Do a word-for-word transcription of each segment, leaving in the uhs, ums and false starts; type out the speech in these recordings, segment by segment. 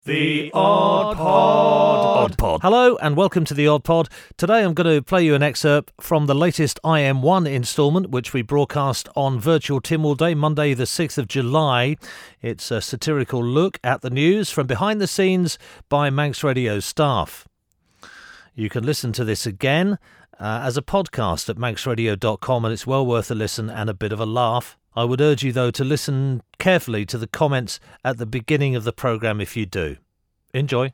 The Odd Pod. Odd Pod. Hello and welcome to The Odd Pod. Today I'm going to play you an excerpt from the latest I M one instalment, which we broadcast on Virtual Tynwald Day, Monday the sixth of July. It's a satirical look at the news from behind the scenes by Manx Radio staff. You can listen to this again uh, as a podcast at manx radio dot com, and it's well worth a listen and a bit of a laugh. I would urge you, though, to listen carefully to the comments at the beginning of the programme if you do. Enjoy.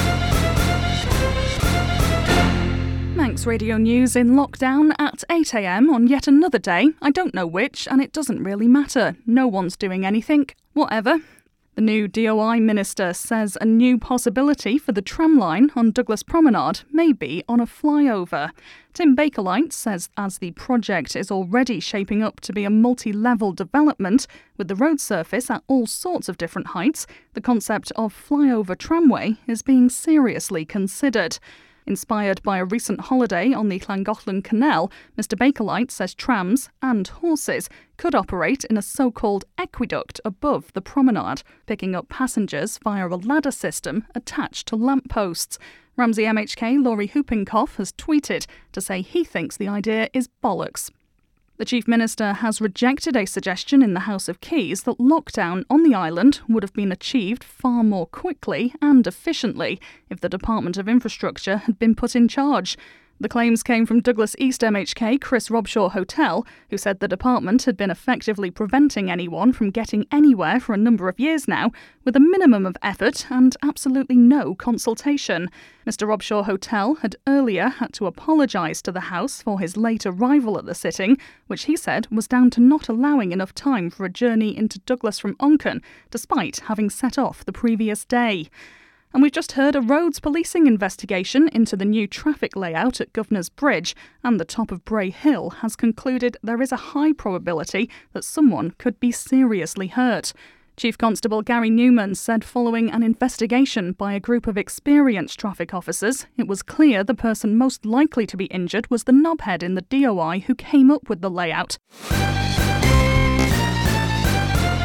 Manx Radio News in lockdown at eight a m on yet another day. I don't know which, and it doesn't really matter. No one's doing anything. Whatever. The new D O I minister says a new possibility for the tram line on Douglas Promenade may be on a flyover. Tim Bakerlight says as the project is already shaping up to be a multi-level development with the road surface at all sorts of different heights, the concept of flyover tramway is being seriously considered. Inspired by a recent holiday on the Llangollen Canal, Mr Bakerlight says trams and horses could operate in a so-called aqueduct above the promenade, picking up passengers via a ladder system attached to lampposts. Ramsey M H K Laurie Hoopincoff has tweeted to say he thinks the idea is bollocks. The Chief Minister has rejected a suggestion in the House of Keys that lockdown on the island would have been achieved far more quickly and efficiently if the Department of Infrastructure had been put in charge. The claims came from Douglas East M H K Chris Robshaw Hotel, who said the department had been effectively preventing anyone from getting anywhere for a number of years now, with a minimum of effort and absolutely no consultation. Mr Robshaw Hotel had earlier had to apologise to the House for his late arrival at the sitting, which he said was down to not allowing enough time for a journey into Douglas from Onchan, despite having set off the previous day. And we've just heard a roads policing investigation into the new traffic layout at Governor's Bridge, and the top of Bray Hill has concluded there is a high probability that someone could be seriously hurt. Chief Constable Gary Newman said following an investigation by a group of experienced traffic officers, it was clear the person most likely to be injured was the knobhead in the D O I who came up with the layout.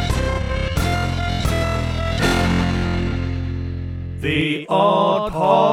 The Odd Pod.